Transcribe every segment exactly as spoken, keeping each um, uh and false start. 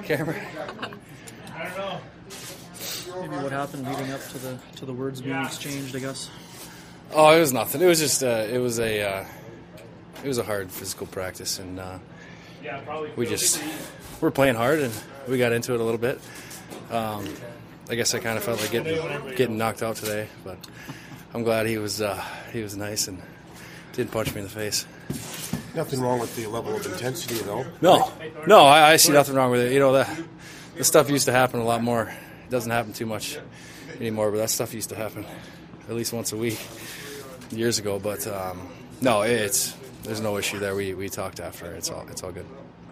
camera. Maybe what happened leading up to the to the words being exchanged, I guess. Oh, it was nothing. It was just uh, it was a uh, it was a hard physical practice, and uh, we just we're playing hard, and we got into it a little bit. Um, I guess I kind of felt like getting getting knocked out today, but I'm glad he was uh, he was nice and didn't punch me in the face. Nothing wrong with the level of intensity, though. No, no, I, I see nothing wrong with it. You know, that the stuff used to happen a lot more. It doesn't happen too much anymore, but that stuff used to happen at least once a week years ago. But um, no, it's there's no issue there. We we talked after. It's all it's all good.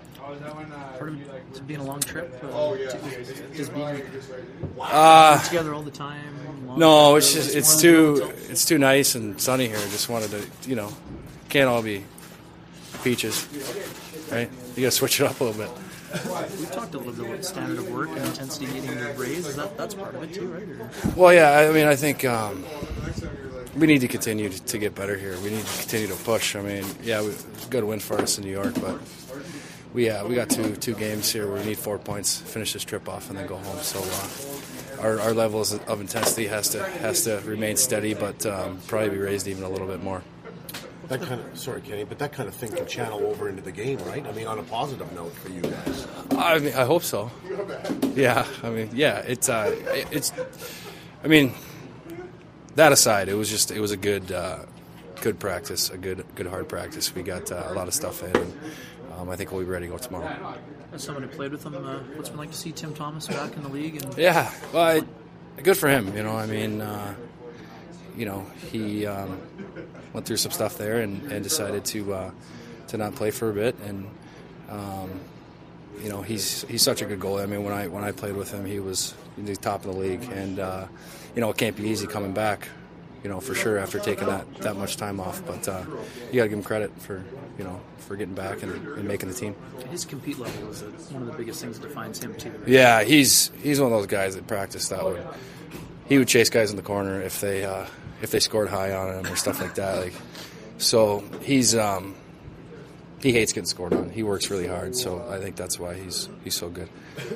Part of it being a long trip, uh, just being uh, together all the time. No, it's just it's too it's too nice and sunny here. Just wanted to, you know, can't all be peaches, right? You got to switch it up a little bit. We talked a little bit about standard of work and intensity needing to raise. Is that that's part of it too, right? Or? Well, yeah. I mean, I think um, we need to continue to, to get better here. We need to continue to push. I mean, yeah, we, it's a good win for us in New York, but we uh, we got two two games here where we need four points, finish this trip off, and then go home. So uh, our our levels of intensity has to has to remain steady, but um, probably be raised even a little bit more. That kind of sorry, Kenny, but that kind of thing can channel over into the game, right? I mean, on a positive note for you guys. I mean, I hope so. Yeah, I mean, yeah, it's uh, it, it's. I mean, that aside, it was just it was a good uh, good practice, a good good hard practice. We got uh, a lot of stuff in, and um, I think we'll be ready to go tomorrow. As someone who played with him, uh, what's it been like to see Tim Thomas back in the league? And yeah, well, I, good for him. You know, I mean, uh, you know, he. Um, went through some stuff there and, and decided to uh, to not play for a bit, and um, you know he's he's such a good goalie. I mean, when I when I played with him, he was the top of the league, and uh, you know it can't be easy coming back, you know for sure after taking that, that much time off. But uh, you got to give him credit for you know for getting back and, and making the team. His compete level is one of the biggest things that defines him too. Right? Yeah, he's he's one of those guys that practice that would he would chase guys in the corner if they. Uh, if they scored high on him or stuff like that. Like, so he's um, he hates getting scored on. He works really hard, so I think that's why he's he's so good.